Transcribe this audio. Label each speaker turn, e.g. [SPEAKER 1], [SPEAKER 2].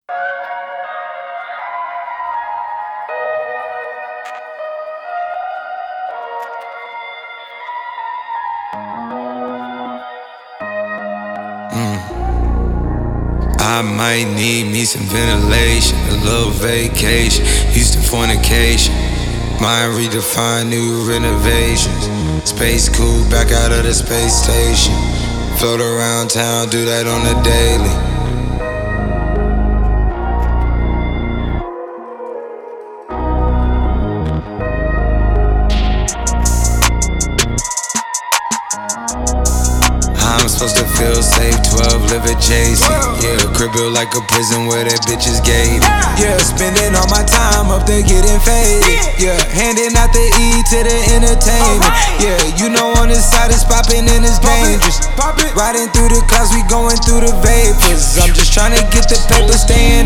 [SPEAKER 1] I might need me some ventilation, a little vacation, used to fornication. Mind redefined, new renovations. Space cool, back out of the space station. Float around town, do that on the daily. I'm supposed to feel safe, 12 live adjacent. Yeah, crib built like a prison where that bitch is gated. Yeah, spending all my time up there getting faded. Yeah, handing out the E to the entertainment. Yeah, you know on this side it's popping and it's dangerous. Riding through the clouds, we going through the vapors. I'm just trying to get the paper, staying